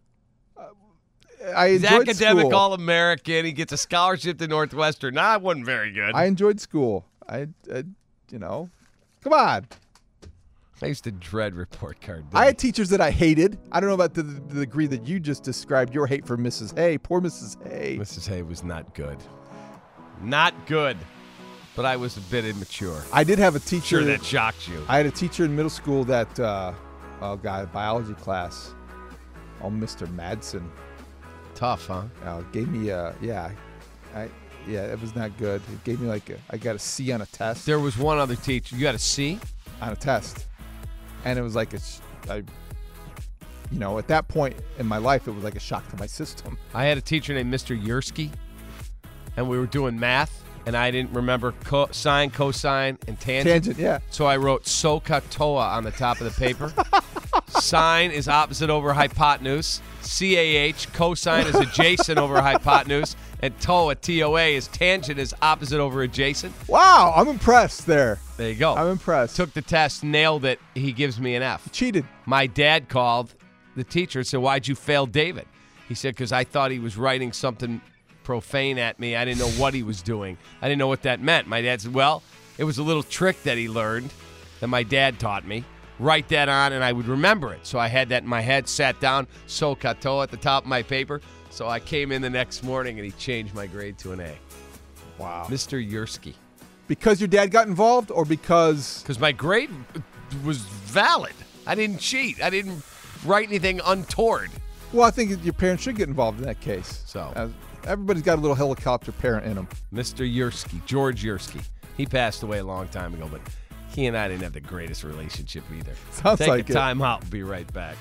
I He's enjoyed academic school. All-American. He gets a scholarship to Northwestern. Nah, I wasn't very good. I enjoyed school. I, I, you know, come on. I used to dread report card day. I had teachers that I hated. I don't know about the, the degree that you just described your hate for Missus Hay. Poor Missus Hay. Missus Hay was not good. Not good. But I was a bit immature. I did have a teacher Sure, that shocked you. I had a teacher in middle school that, uh, oh god, biology class. Oh, Mister Madsen. Tough, huh? Uh, gave me a yeah, I yeah, it was not good. It gave me like a, I got a C on a test. There was one other teacher. You got a C? On a test, and it was like a, sh- I, you know, at that point in my life, it was like a shock to my system. I had a teacher named Mister Yursky, and we were doing math, and I didn't remember co- sine, cosine, and tangent. Tangent, yeah. So I wrote SOHCAHTOA on the top of the paper. Sine is opposite over hypotenuse. C A H, cosine is adjacent over hypotenuse. And TOA, T O A, is tangent is opposite over adjacent. Wow, I'm impressed there. There you go. I'm impressed. Took the test, nailed it. He gives me an F. Cheated. My dad called the teacher and said, why'd you fail David? He said, because I thought he was writing something profane at me. I didn't know what he was doing. I didn't know what that meant. My dad said, well, It was a little trick that he learned that my dad taught me. Write that on, and I would remember it. So I had that in my head, sat down, so kato at the top of my paper. So I came in the next morning, and he changed my grade to an A. Wow. Mister Yursky. Because your dad got involved, or because... Because my grade was valid. I didn't cheat. I didn't write anything untoward. Well, I think your parents should get involved in that case. So As everybody's got a little helicopter parent in them. Mister Yursky, George Yursky. He passed away a long time ago, but he and I didn't have the greatest relationship either. Sounds Take like a it. time out. We'll be right back.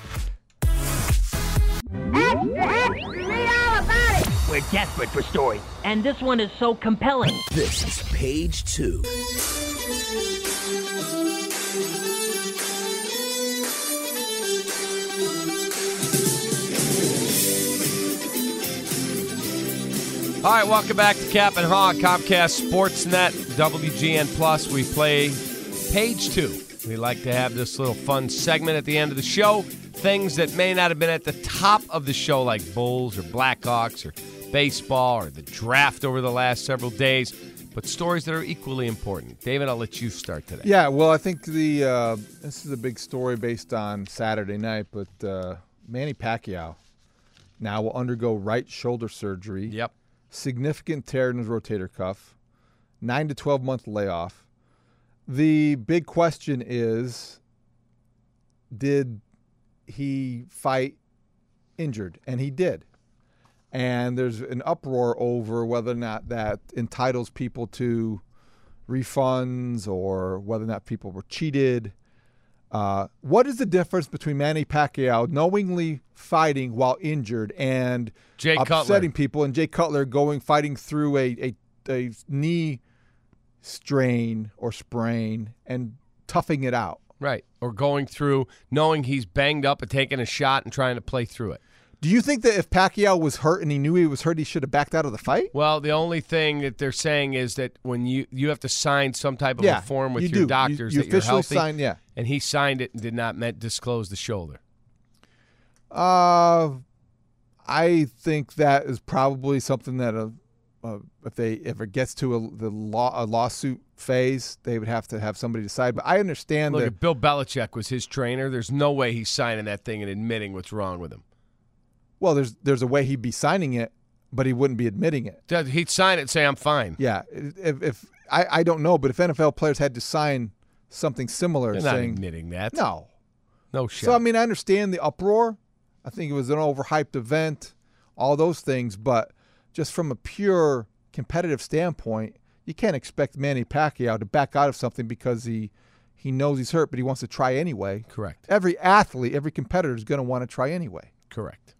We're desperate for stories, and this one is so compelling. This is Page Two. All right, welcome back to Cap and Hog, Comcast Sportsnet, W G N Plus. We play Page Two. We like to have this little fun segment at the end of the show. Things that may not have been at the top of the show, like Bulls or Blackhawks or baseball or the draft over the last several days, but stories that are equally important. David, I'll let you start today. Yeah, well, I think the uh, this is a big story based on Saturday night, but uh, Manny Pacquiao now will undergo right shoulder surgery. Yep. Significant tear in his rotator cuff, nine to twelve month layoff. The big question is, did he fight injured? And he did. And there's an uproar over whether or not that entitles people to refunds or whether or not people were cheated. Uh, what is the difference between Manny Pacquiao knowingly fighting while injured and Jay upsetting Cutler. people, and Jay Cutler going fighting through a, a, a knee strain or sprain and toughing it out? Right. Or going through knowing he's banged up and taking a shot and trying to play through it. Do you think that if Pacquiao was hurt and he knew he was hurt, he should have backed out of the fight? Well, the only thing that they're saying is that when you you have to sign some type of Yeah, a form with you your do. doctors You- you that you're officially healthy. sign- yeah. And he signed it and did not met, disclose the shoulder. Uh, I think that is probably something that uh, uh, if they if it gets to a, the law a lawsuit phase, they would have to have somebody decide. But I understand Look, that. if Bill Belichick was his trainer, there's no way he's signing that thing and admitting what's wrong with him. Well, there's there's a way he'd be signing it, but he wouldn't be admitting it. He'd sign it and say, I'm fine. Yeah, if, if I, I don't know, but if N F L players had to sign something similar, They're not saying admitting that. no, No shit. So I mean, I understand the uproar. I think it was an overhyped event, all those things, but just from a pure competitive standpoint, you can't expect Manny Pacquiao to back out of something because he he knows he's hurt, but he wants to try anyway. Correct. Every athlete, every competitor is going to want to try anyway. Correct.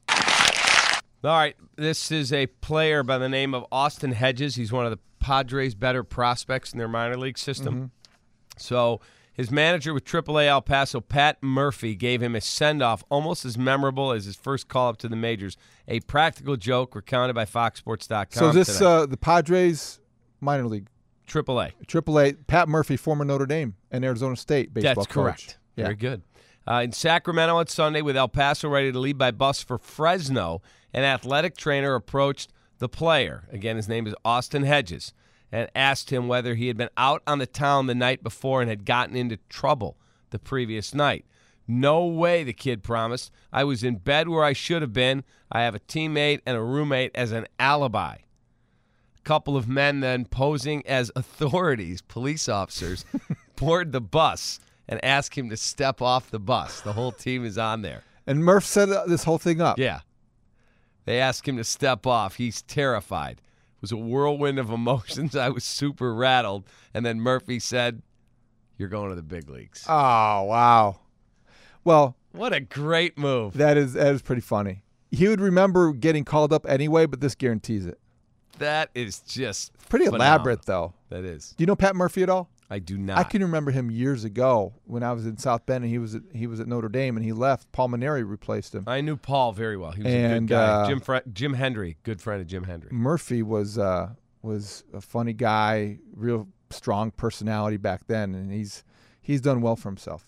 All right, this is a player by the name of Austin Hedges. He's one of the Padres' better prospects in their minor league system. Mm-hmm. So his manager with triple A El Paso, Pat Murphy, gave him a send-off almost as memorable as his first call-up to the majors. A practical joke recounted by Fox Sports dot com So is this today. uh, the Padres minor league? triple A. triple A. Pat Murphy, former Notre Dame and Arizona State baseball That's coach. correct. Yeah. Very good. Uh, in Sacramento on Sunday, with El Paso ready to leave by bus for Fresno, an athletic trainer approached the player. Again, his name is Austin Hedges, and asked him whether he had been out on the town the night before and had gotten into trouble the previous night. No way, the kid promised. I was in bed where I should have been. I have a teammate and a roommate as an alibi. A couple of men then posing as authorities, police officers, board the bus and ask him to step off the bus. The whole team is on there. And Murph set this whole thing up. Yeah. They ask him to step off. He's terrified. It was a whirlwind of emotions. I was super rattled. And then Murphy said, you're going to the big leagues. Oh, wow. Well, what a great move. That is that is pretty funny. He would remember getting called up anyway, but this guarantees it. That is just Pretty phenomenal. elaborate, though. That is. Do you know Pat Murphy at all? I do not. I can remember him years ago when I was in South Bend and he was at, he was at Notre Dame and he left. Paul Maneri replaced him. I knew Paul very well. He was a And, good guy. uh, Jim Fre- Jim Hendry, good friend of Jim Hendry. Murphy was uh, was a funny guy, real strong personality back then, and he's he's done well for himself.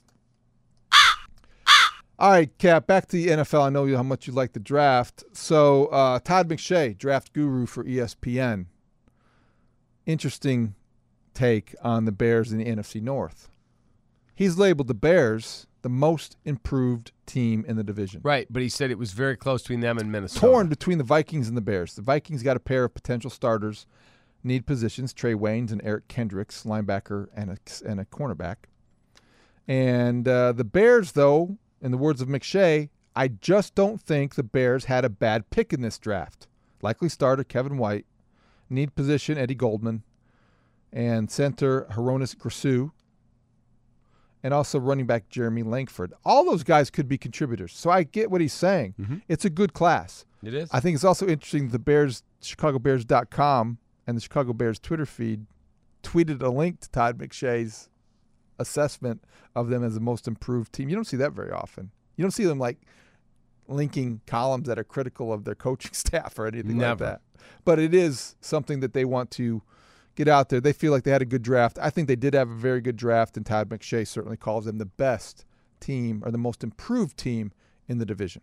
All right, Cap, back to the N F L. I know how much you like the draft. So uh, Todd McShay, draft guru for E S P N. Interesting take on the Bears in the N F C North. He's labeled the Bears the most improved team in the division. Right, but he said it was very close between them and Minnesota. Torn between the Vikings and the Bears. The Vikings got a pair of potential starters, need positions, Trey Waynes and Eric Kendricks, linebacker and a, and a cornerback. And uh, the Bears, though, in the words of McShay, I just don't think the Bears had a bad pick in this draft. Likely starter Kevin White, need position Eddie Goldman, and center Hronis Grasu, and also running back Jeremy Langford. All those guys could be contributors. So I get what he's saying. Mm-hmm. It's a good class. It is. I think it's also interesting the Bears, Chicago Bears dot com and the Chicago Bears Twitter feed tweeted a link to Todd McShay's assessment of them as the most improved team. You don't see that very often. You don't see them like linking columns that are critical of their coaching staff or anything Never. like that. But it is something that they want to get out there. They feel like they had a good draft. I think they did have a very good draft, and Todd McShay certainly calls them the best team or the most improved team in the division.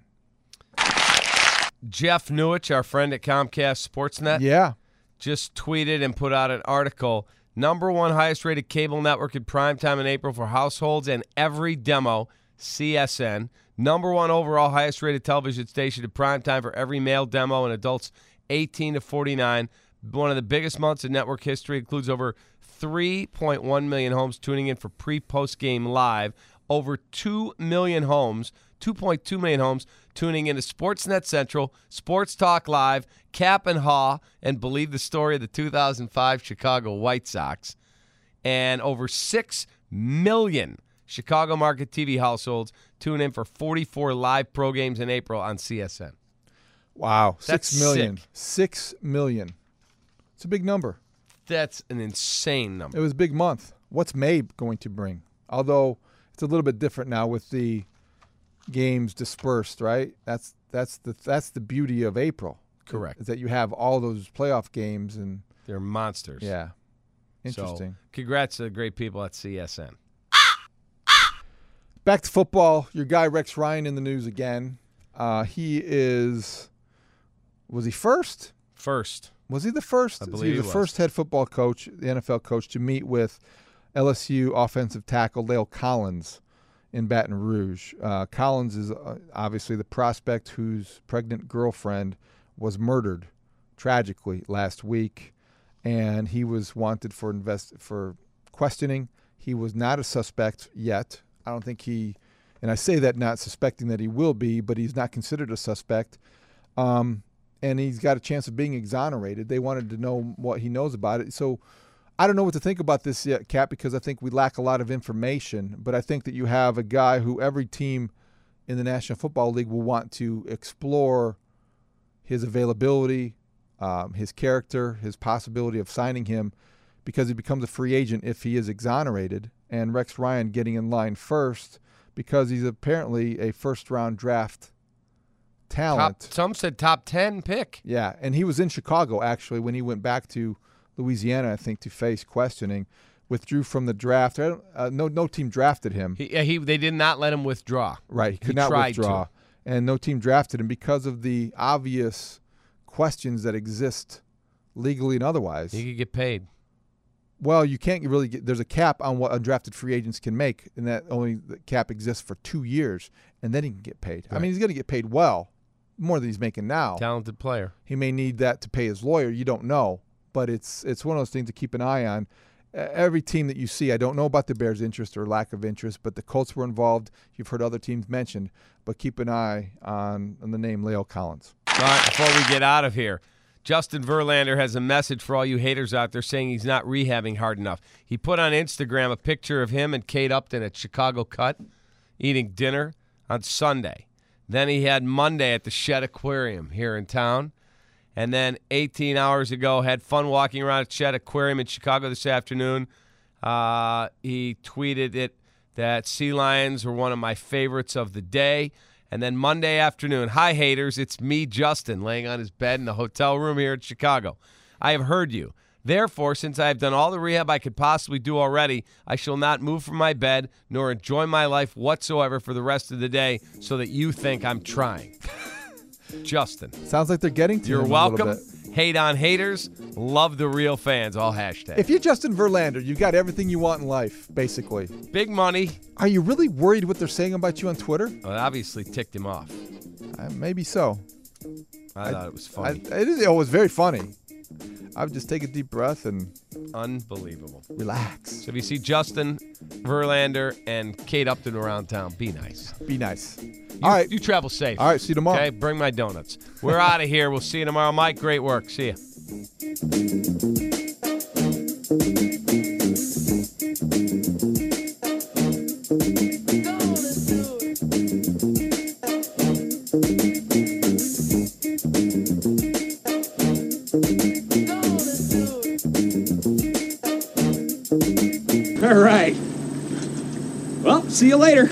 Jeff Newich, our friend at Comcast Sportsnet, yeah, just tweeted and put out an article. Number one highest rated cable network in primetime in April for households and every demo, C S N. Number one overall highest rated television station in primetime for every male demo and adults eighteen to forty-nine. One of the biggest months in network history, includes over three point one million homes tuning in for pre-post game live, over two million homes, two point two million homes tuning into Sportsnet Central, Sports Talk Live, Cap and Haw, and Believe the Story of the two thousand five Chicago White Sox, and over six million Chicago market T V households tune in for forty-four live pro games in April on C S N. Wow, That's six million. sick. Six million. It's a big number. That's an insane number. It was a big month. What's May going to bring? Although it's a little bit different now with the games dispersed, right? That's that's the that's the beauty of April. Correct. Is that you have all those playoff games and they're monsters. Yeah. Interesting. So, congrats to the great people at C S N. Back to football. Your guy Rex Ryan in the news again. Uh, he is was he first? First. Was he the first? I believe he was he the was. first head football coach, the N F L coach, to meet with L S U offensive tackle La'el Collins in Baton Rouge. Uh, Collins is uh, obviously the prospect whose pregnant girlfriend was murdered tragically last week, and he was wanted for invest for questioning. He was not a suspect yet. I don't think he, and I say that not suspecting that he will be, but he's not considered a suspect. Um, and he's got a chance of being exonerated. They wanted to know what he knows about it. So I don't know what to think about this yet, Cap, because I think we lack a lot of information. But I think that you have a guy who every team in the National Football League will want to explore his availability, um, his character, his possibility of signing him, because he becomes a free agent if he is exonerated. And Rex Ryan getting in line first because he's apparently a first-round draft talent. Top, some said top ten pick. Yeah, and he was in Chicago, actually, when he went back to Louisiana, I think, to face questioning. Withdrew from the draft. I don't, uh, no no team drafted him. He, yeah, he They did not let him withdraw. Right, he could he not tried withdraw. To. And no team drafted him because of the obvious questions that exist legally and otherwise. He could get paid. Well, you can't really get – there's a cap on what undrafted free agents can make, and that only the cap exists for two years, and then he can get paid. Right. I mean, he's going to get paid well, more than he's making now. Talented player. He may need that to pay his lawyer. You don't know, but it's it's one of those things to keep an eye on. Uh, every team that you see, I don't know about the Bears' interest or lack of interest, but the Colts were involved. You've heard other teams mentioned, but keep an eye on, on the name La'el Collins. All right, before we get out of here, Justin Verlander has a message for all you haters out there saying he's not rehabbing hard enough. He put on Instagram a picture of him and Kate Upton at Chicago Cut eating dinner on Sunday. Then he had Monday at the Shed Aquarium here in town. And then eighteen hours ago, had fun walking around at Shed Aquarium in Chicago this afternoon. Uh, he tweeted it that sea lions were one of my favorites of the day. And then Monday afternoon, hi, haters, it's me, Justin, laying on his bed in the hotel room here in Chicago. I have heard you. Therefore, since I have done all the rehab I could possibly do already, I shall not move from my bed nor enjoy my life whatsoever for the rest of the day so that you think I'm trying. Justin. Sounds like they're getting to You're him welcome. a little bit. Hate on haters. Love the real fans. All hashtag. If you're Justin Verlander, you got everything you want in life, basically. Big money. Are you really worried what they're saying about you on Twitter? Well, it obviously ticked him off. Uh, maybe so. I, I thought it was funny. I, it, is, it was very funny. I would just take a deep breath and unbelievable. Relax. So if you see Justin Verlander and Kate Upton around town, be nice. Be nice. You, All right. You travel safe. All right. See you tomorrow. Okay. Bring my donuts. We're out of here. We'll see you tomorrow. Mike, great work. See you. All right. Well, see you later.